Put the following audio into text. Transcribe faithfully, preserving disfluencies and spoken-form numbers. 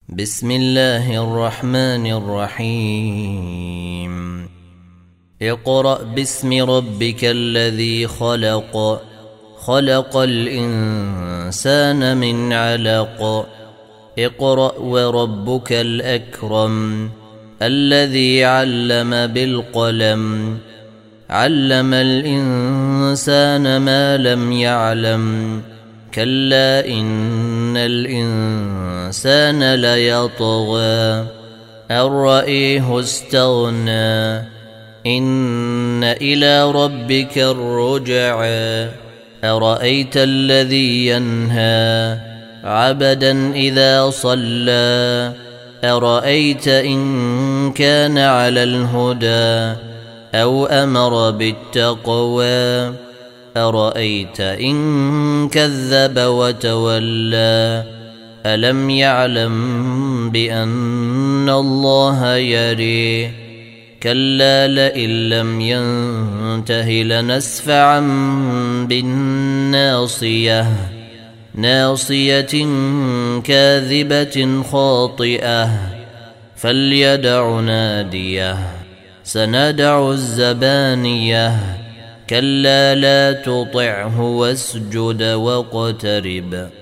بسم الله الرحمن الرحيم اقرأ باسم ربك الذي خلق خلق الإنسان من علق اقرأ وربك الأكرم الذي علم بالقلم علم الإنسان ما لم يعلم كلا إن الإنسان ليطغى أن رآه استغنى إن إلى ربك الرجعى أرأيت الذي ينهى عبدا إذا صلى أرأيت إن كان على الهدى أو أمر بالتقوى أرأيت إن كذب وتولى ألم يعلم بأن الله يري كلا لئن لم ينته لنسفعا بالناصية ناصية كاذبة خاطئة فليدع ناديه سندع الزبانية كلا لا تطعه واسجد واقترب